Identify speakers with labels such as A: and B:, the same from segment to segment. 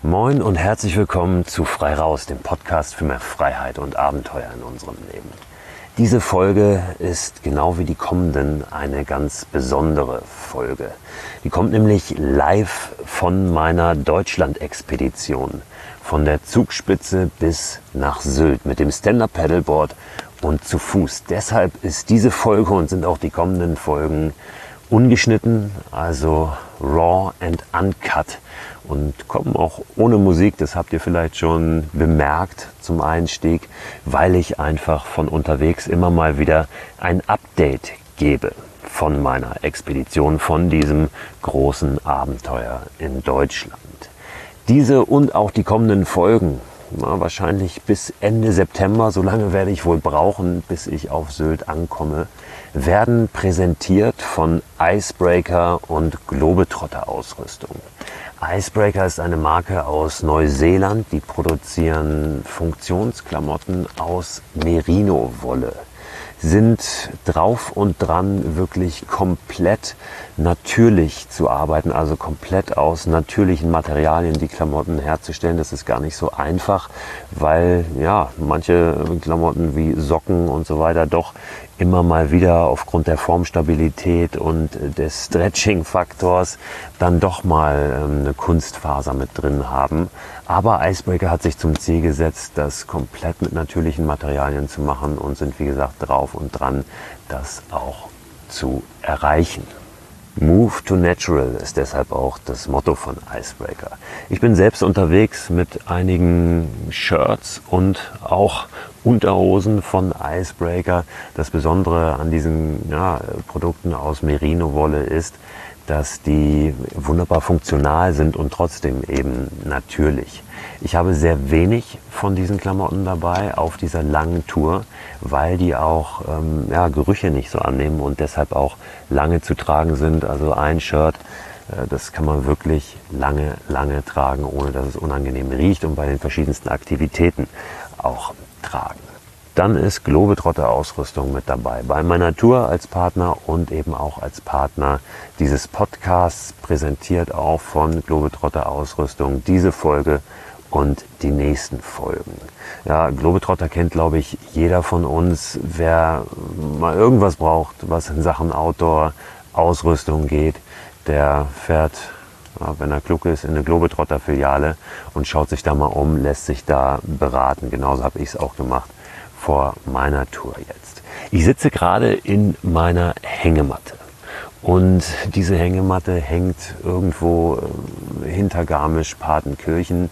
A: Moin und herzlich willkommen zu Frei Raus, dem Podcast für mehr Freiheit und Abenteuer in unserem Leben. Diese Folge ist genau wie die kommenden eine ganz besondere Folge. Die kommt nämlich live von meiner Deutschland-Expedition, von der Zugspitze bis nach Sylt mit dem Stand-Up-Paddleboard und zu Fuß. Deshalb ist diese Folge und sind auch die kommenden Folgen ungeschnitten, also raw and uncut und kommen auch ohne Musik, das habt ihr vielleicht schon bemerkt zum Einstieg, weil ich einfach von unterwegs immer mal wieder ein Update gebe von meiner Expedition, von diesem großen Abenteuer in Deutschland. Diese und auch die kommenden Folgen, wahrscheinlich bis Ende September, so lange werde ich wohl brauchen, bis ich auf Sylt ankomme, werden präsentiert von Icebreaker und Globetrotter Ausrüstung. Icebreaker ist eine Marke aus Neuseeland, die produzieren Funktionsklamotten aus Merino-Wolle. Sind drauf und dran, wirklich komplett natürlich zu arbeiten, also komplett aus natürlichen Materialien die Klamotten herzustellen. Das ist gar nicht so einfach, weil ja manche Klamotten wie Socken und so weiter doch immer mal wieder aufgrund der Formstabilität und des Stretching-Faktors dann doch mal eine Kunstfaser mit drin haben. Aber Icebreaker hat sich zum Ziel gesetzt, das komplett mit natürlichen Materialien zu machen und sind wie gesagt drauf und dran, das auch zu erreichen. Move to Natural ist deshalb auch das Motto von Icebreaker. Ich bin selbst unterwegs mit einigen Shirts und auch Unterhosen von Icebreaker. Das Besondere an diesen Produkten aus Merino-Wolle ist, dass die wunderbar funktional sind und trotzdem eben natürlich. Ich habe sehr wenig von diesen Klamotten dabei auf dieser langen Tour, weil die auch Gerüche nicht so annehmen und deshalb auch lange zu tragen sind. Also ein Shirt, das kann man wirklich lange tragen, ohne dass es unangenehm riecht und bei den verschiedensten Aktivitäten auch tragen. Dann ist Globetrotter Ausrüstung mit dabei. Bei meiner Tour als Partner und eben auch als Partner dieses Podcasts, präsentiert auch von Globetrotter Ausrüstung diese Folge und die nächsten Folgen. Ja, Globetrotter kennt, glaube ich, jeder von uns. Wer mal irgendwas braucht, was in Sachen Outdoor-Ausrüstung geht, der fährt, wenn er klug ist, in eine Globetrotter-Filiale und schaut sich da mal um, lässt sich da beraten. Genauso habe ich es auch gemacht vor meiner Tour jetzt. Ich sitze gerade in meiner Hängematte und diese Hängematte hängt irgendwo hinter Garmisch-Partenkirchen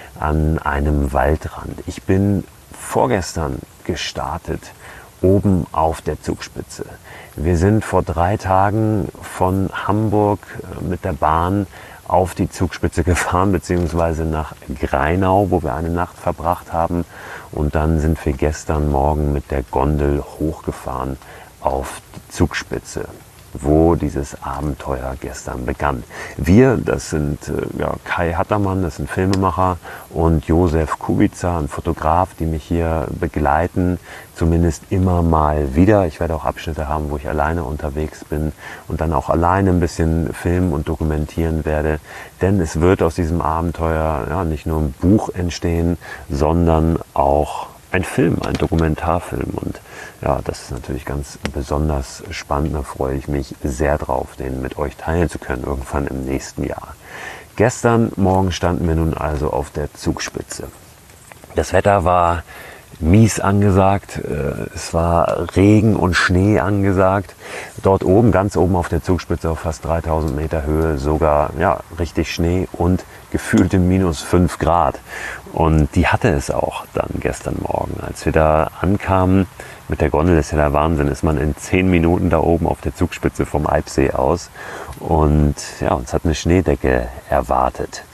A: an einem Waldrand. Ich bin vorgestern gestartet oben auf der Zugspitze. Wir sind vor 3 Tagen von Hamburg mit der Bahn auf die Zugspitze gefahren, beziehungsweise nach Grainau, wo wir eine Nacht verbracht haben. Und dann sind wir gestern Morgen mit der Gondel hochgefahren auf die Zugspitze, wo dieses Abenteuer gestern begann. Wir, das sind Kai Hattermann, das ist ein Filmemacher, und Josef Kubica, ein Fotograf, die mich hier begleiten, zumindest immer mal wieder. Ich werde auch Abschnitte haben, wo ich alleine unterwegs bin und dann auch alleine ein bisschen filmen und dokumentieren werde. Denn es wird aus diesem Abenteuer nicht nur ein Buch entstehen, sondern auch ein Film, ein Dokumentarfilm. Und ja, das ist natürlich ganz besonders spannend. Da freue ich mich sehr drauf, den mit euch teilen zu können, irgendwann im nächsten Jahr. Gestern Morgen standen wir nun also auf der Zugspitze. Das Wetter war mies angesagt, es war Regen und Schnee angesagt. Dort oben, ganz oben auf der Zugspitze auf fast 3000 Meter Höhe, sogar richtig Schnee und gefühlte minus 5 Grad. Und die hatte es auch dann gestern Morgen. Als wir da ankamen mit der Gondel, ist ja der Wahnsinn, ist man in 10 Minuten da oben auf der Zugspitze vom Eibsee aus. Und uns hat eine Schneedecke erwartet.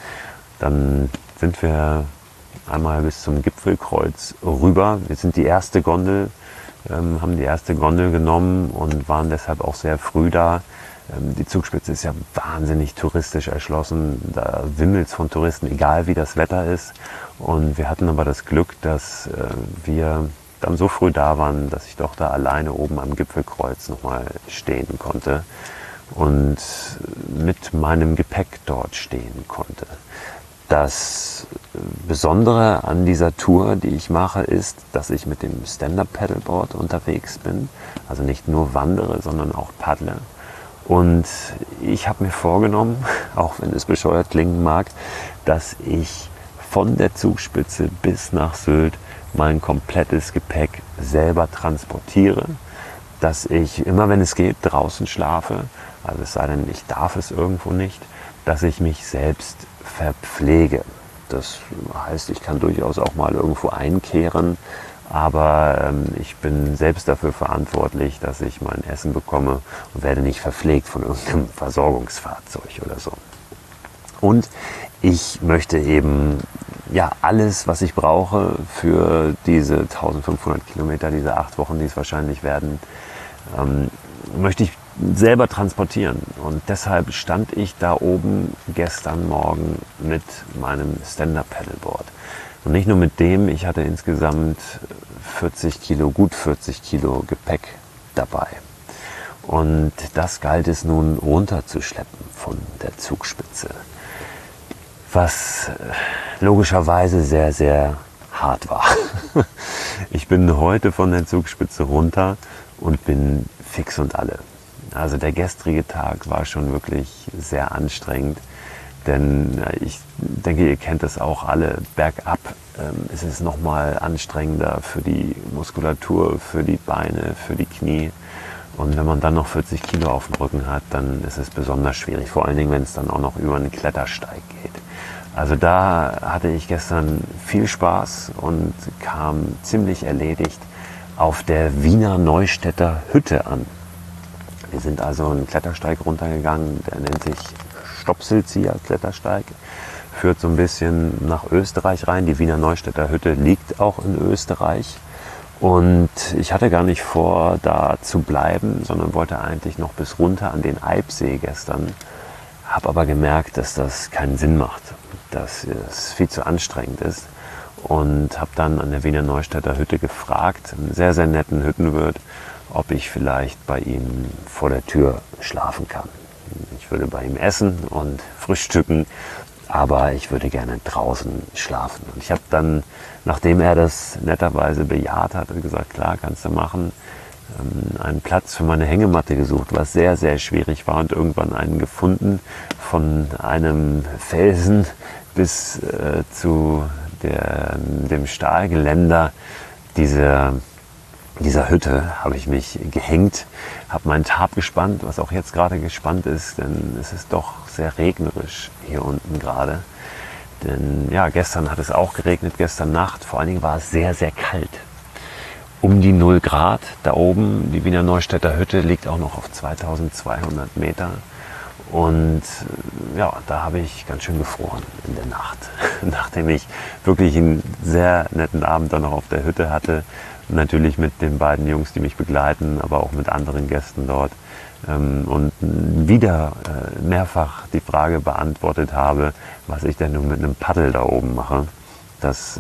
A: Dann sind wir einmal bis zum Gipfelkreuz rüber. Wir sind die erste Gondel, haben die erste Gondel genommen und waren deshalb auch sehr früh da. Die Zugspitze ist ja wahnsinnig touristisch erschlossen. Da wimmelt's von Touristen, egal wie das Wetter ist. Und wir hatten aber das Glück, dass wir dann so früh da waren, dass ich doch da alleine oben am Gipfelkreuz nochmal stehen konnte und mit meinem Gepäck dort stehen konnte. Das Besondere an dieser Tour, die ich mache, ist, dass ich mit dem Stand-Up-Paddleboard unterwegs bin. Also nicht nur wandere, sondern auch paddle. Und ich habe mir vorgenommen, auch wenn es bescheuert klingen mag, dass ich von der Zugspitze bis nach Sylt mein komplettes Gepäck selber transportiere. Dass ich immer, wenn es geht, draußen schlafe. Also es sei denn, ich darf es irgendwo nicht. Dass ich mich selbst verpflege. Das heißt, ich kann durchaus auch mal irgendwo einkehren, aber ich bin selbst dafür verantwortlich, dass ich mein Essen bekomme und werde nicht verpflegt von irgendeinem Versorgungsfahrzeug oder so. Und ich möchte eben alles, was ich brauche für diese 1500 Kilometer, diese 8 Wochen, die es wahrscheinlich werden, möchte ich selber transportieren. Und deshalb stand ich da oben gestern Morgen mit meinem Stand-Up-Paddleboard. Und nicht nur mit dem, ich hatte insgesamt 40 Kilo, gut 40 Kilo Gepäck dabei. Und das galt es nun runterzuschleppen von der Zugspitze. Was logischerweise sehr, sehr hart war. Ich bin heute von der Zugspitze runter und bin fix und alle. Also der gestrige Tag war schon wirklich sehr anstrengend, denn ich denke, ihr kennt das auch alle. Bergab ist es nochmal anstrengender für die Muskulatur, für die Beine, für die Knie. Und wenn man dann noch 40 Kilo auf dem Rücken hat, dann ist es besonders schwierig, vor allen Dingen, wenn es dann auch noch über einen Klettersteig geht. Also da hatte ich gestern viel Spaß und kam ziemlich erledigt auf der Wiener Neustädter Hütte an. Wir sind also einen Klettersteig runtergegangen, der nennt sich Stopselzieher Klettersteig, führt so ein bisschen nach Österreich rein. Die Wiener Neustädter Hütte liegt auch in Österreich. Und ich hatte gar nicht vor, da zu bleiben, sondern wollte eigentlich noch bis runter an den Eibsee gestern. Habe aber gemerkt, dass das keinen Sinn macht, dass es viel zu anstrengend ist. Und habe dann an der Wiener Neustädter Hütte gefragt, einen sehr, sehr netten Hüttenwirt, ob ich vielleicht bei ihm vor der Tür schlafen kann. Ich würde bei ihm essen und frühstücken, aber ich würde gerne draußen schlafen. Und ich habe dann, nachdem er das netterweise bejaht hat, gesagt, klar, kannst du machen, einen Platz für meine Hängematte gesucht, was sehr, sehr schwierig war, und irgendwann einen gefunden. Von einem Felsen bis zu dem Stahlgeländer dieser Hütte habe ich mich gehängt, habe meinen Tarp gespannt, was auch jetzt gerade gespannt ist, denn es ist doch sehr regnerisch hier unten gerade. Denn ja, gestern hat es auch geregnet, gestern Nacht, vor allen Dingen war es sehr, sehr kalt. Um die 0 Grad da oben, die Wiener Neustädter Hütte liegt auch noch auf 2200 Meter. Und ja, da habe ich ganz schön gefroren in der Nacht, nachdem ich wirklich einen sehr netten Abend dann noch auf der Hütte hatte. Natürlich mit den beiden Jungs, die mich begleiten, aber auch mit anderen Gästen dort. Und wieder mehrfach die Frage beantwortet habe, was ich denn nun mit einem Paddel da oben mache. Das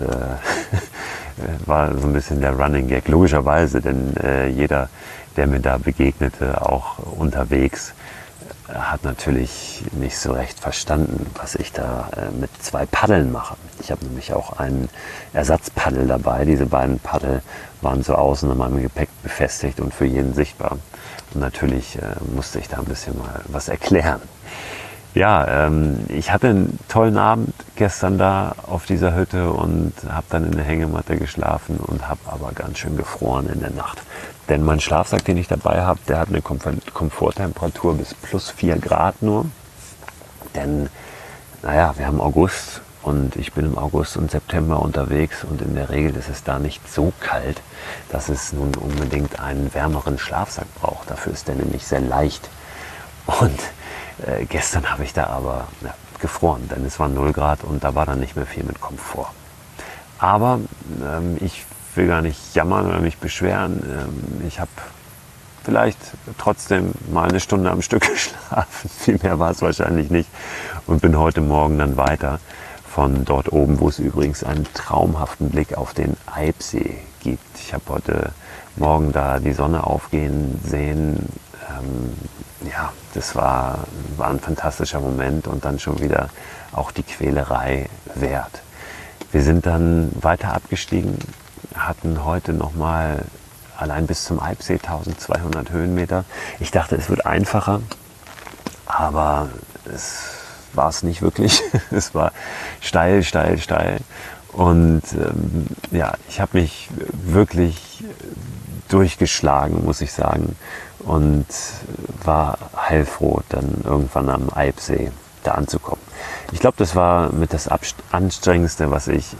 A: war so ein bisschen der Running Gag, logischerweise, denn jeder, der mir da begegnete, auch unterwegs, hat natürlich nicht so recht verstanden, was ich da mit 2 Paddeln mache. Ich habe nämlich auch einen Ersatzpaddel dabei. Diese beiden Paddel waren so außen an meinem Gepäck befestigt und für jeden sichtbar. Und natürlich musste ich da ein bisschen mal was erklären. Ja, ich hatte einen tollen Abend gestern da auf dieser Hütte und habe dann in der Hängematte geschlafen und habe aber ganz schön gefroren in der Nacht. Denn mein Schlafsack, den ich dabei habe, der hat eine Komforttemperatur bis plus 4 Grad nur. Denn, naja, wir haben August und ich bin im August und September unterwegs und in der Regel ist es da nicht so kalt, dass es nun unbedingt einen wärmeren Schlafsack braucht. Dafür ist der nämlich sehr leicht. Und gestern habe ich da aber gefroren, denn es waren 0 Grad und da war dann nicht mehr viel mit Komfort. Aber ich will gar nicht jammern oder mich beschweren. Ich habe vielleicht trotzdem mal eine Stunde am Stück geschlafen. Viel mehr war es wahrscheinlich nicht. Und bin heute Morgen dann weiter von dort oben, wo es übrigens einen traumhaften Blick auf den Eibsee gibt. Ich habe heute Morgen da die Sonne aufgehen sehen. ja, das war ein fantastischer Moment und dann schon wieder auch die Quälerei wert. Wir sind dann weiter abgestiegen, hatten heute nochmal allein bis zum Eibsee 1200 Höhenmeter. Ich dachte, es wird einfacher, aber es war es nicht wirklich. Es war steil, steil, steil. Und ja, ich habe mich wirklich durchgeschlagen, muss ich sagen. Und war heilfroh, dann irgendwann am Eibsee da anzukommen. Ich glaube, das war mit das Anstrengendste, was ich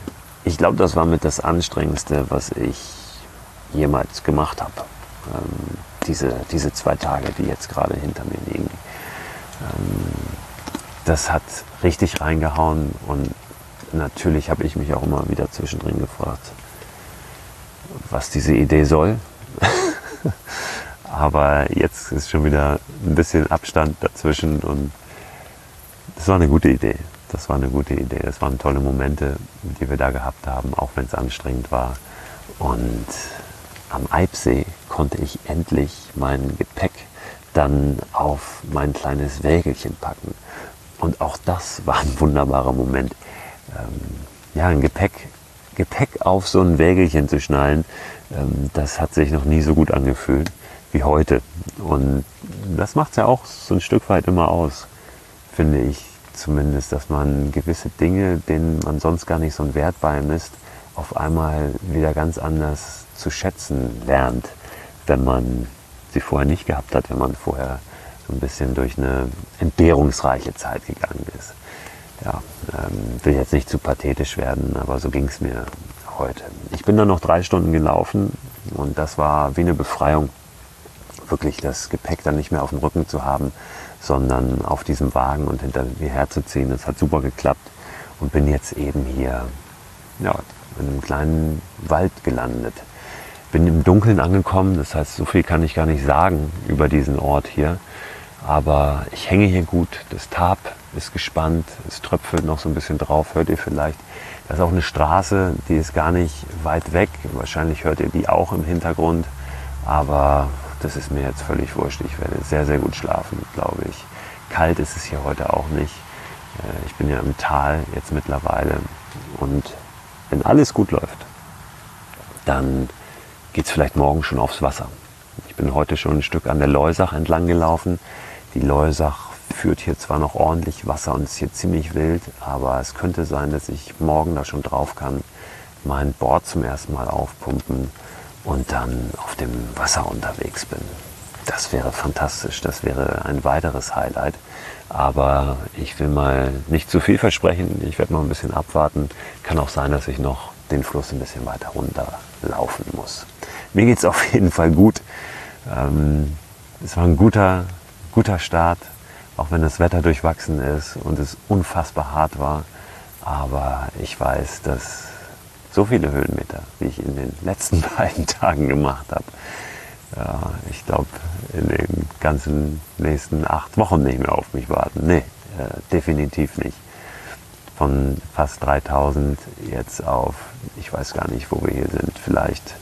A: jemals gemacht habe. Diese 2 Tage, die jetzt gerade hinter mir liegen. Das hat richtig reingehauen und natürlich habe ich mich auch immer wieder zwischendrin gefragt, was diese Idee soll. Aber jetzt ist schon wieder ein bisschen Abstand dazwischen und das war eine gute Idee. Das waren tolle Momente, die wir da gehabt haben, auch wenn es anstrengend war. Und am Eibsee konnte ich endlich mein Gepäck dann auf mein kleines Wägelchen packen. Und auch das war ein wunderbarer Moment. Ja, ein Gepäck auf so ein Wägelchen zu schnallen, das hat sich noch nie so gut angefühlt wie heute. Und das macht es ja auch so ein Stück weit immer aus, finde ich zumindest, dass man gewisse Dinge, denen man sonst gar nicht so einen Wert beimisst, auf einmal wieder ganz anders zu schätzen lernt, wenn man sie vorher nicht gehabt hat, wenn man vorher so ein bisschen durch eine entbehrungsreiche Zeit gegangen ist. Ja, will jetzt nicht zu pathetisch werden, aber so ging es mir heute. Ich bin dann noch 3 Stunden gelaufen und das war wie eine Befreiung, wirklich das Gepäck dann nicht mehr auf dem Rücken zu haben, sondern auf diesem Wagen und hinter mir herzuziehen. Das hat super geklappt und bin jetzt eben hier ja, in einem kleinen Wald gelandet. Bin im Dunkeln angekommen, das heißt, so viel kann ich gar nicht sagen über diesen Ort hier. Aber ich hänge hier gut, das Tarp ist gespannt, es tröpfelt noch so ein bisschen drauf, hört ihr vielleicht. Da ist auch eine Straße, die ist gar nicht weit weg, wahrscheinlich hört ihr die auch im Hintergrund, aber das ist mir jetzt völlig wurscht. Ich werde sehr, sehr gut schlafen, glaube ich. Kalt ist es hier heute auch nicht. Ich bin ja im Tal jetzt mittlerweile und wenn alles gut läuft, dann geht es vielleicht morgen schon aufs Wasser. Ich bin heute schon ein Stück an der Loisach entlang gelaufen. Die Loisach führt hier zwar noch ordentlich Wasser und ist hier ziemlich wild, aber es könnte sein, dass ich morgen da schon drauf kann, mein Board zum ersten Mal aufpumpen und dann auf dem Wasser unterwegs bin. Das wäre fantastisch, das wäre ein weiteres Highlight. Aber ich will mal nicht zu viel versprechen, ich werde noch ein bisschen abwarten. Kann auch sein, dass ich noch den Fluss ein bisschen weiter runterlaufen muss. Mir geht es auf jeden Fall gut. Es war ein guter Start, auch wenn das Wetter durchwachsen ist und es unfassbar hart war. Aber ich weiß, dass so viele Höhenmeter, wie ich in den letzten beiden Tagen gemacht habe, ich glaube, in den ganzen nächsten 8 Wochen nicht mehr auf mich warten. Nee, definitiv nicht. Von fast 3000 jetzt auf, ich weiß gar nicht, wo wir hier sind, vielleicht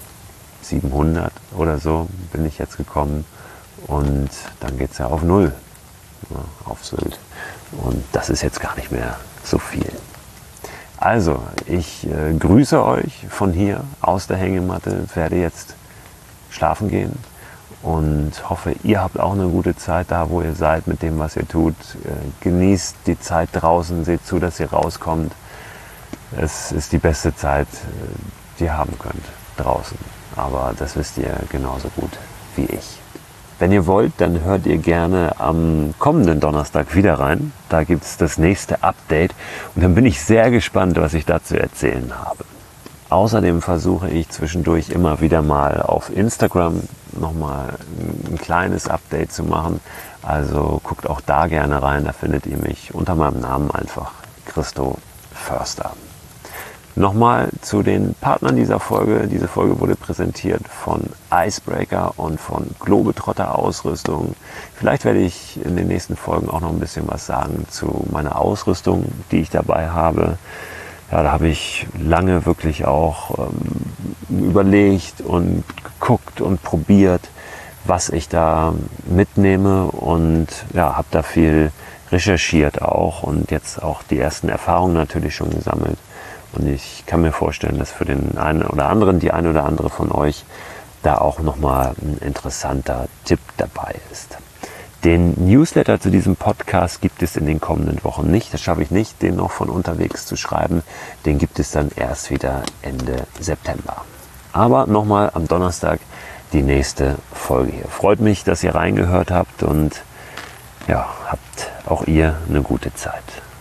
A: 700 oder so bin ich jetzt gekommen. Und dann geht es ja auf 0, auf Sylt. Und das ist jetzt gar nicht mehr so viel. Also, ich grüße euch von hier aus der Hängematte, werde jetzt schlafen gehen und hoffe, ihr habt auch eine gute Zeit da, wo ihr seid, mit dem, was ihr tut. Genießt die Zeit draußen, seht zu, dass ihr rauskommt. Es ist die beste Zeit, die ihr haben könnt draußen. Aber das wisst ihr genauso gut wie ich. Wenn ihr wollt, dann hört ihr gerne am kommenden Donnerstag wieder rein. Da gibt es das nächste Update und dann bin ich sehr gespannt, was ich dazu erzählen habe. Außerdem versuche ich zwischendurch immer wieder mal auf Instagram nochmal ein kleines Update zu machen. Also guckt auch da gerne rein, da findet ihr mich unter meinem Namen einfach Christo Förster. Nochmal zu den Partnern dieser Folge. Diese Folge wurde präsentiert von Icebreaker und von Globetrotter Ausrüstung. Vielleicht werde ich in den nächsten Folgen auch noch ein bisschen was sagen zu meiner Ausrüstung, die ich dabei habe. Ja, da habe ich lange wirklich auch überlegt und geguckt und probiert, was ich da mitnehme und ja, habe da viel recherchiert auch und jetzt auch die ersten Erfahrungen natürlich schon gesammelt. Und ich kann mir vorstellen, dass für den einen oder anderen, die eine oder andere von euch, da auch nochmal ein interessanter Tipp dabei ist. Den Newsletter zu diesem Podcast gibt es in den kommenden Wochen nicht. Das schaffe ich nicht, den noch von unterwegs zu schreiben. Den gibt es dann erst wieder Ende September. Aber nochmal am Donnerstag die nächste Folge hier. Freut mich, dass ihr reingehört habt und ja, habt auch ihr eine gute Zeit.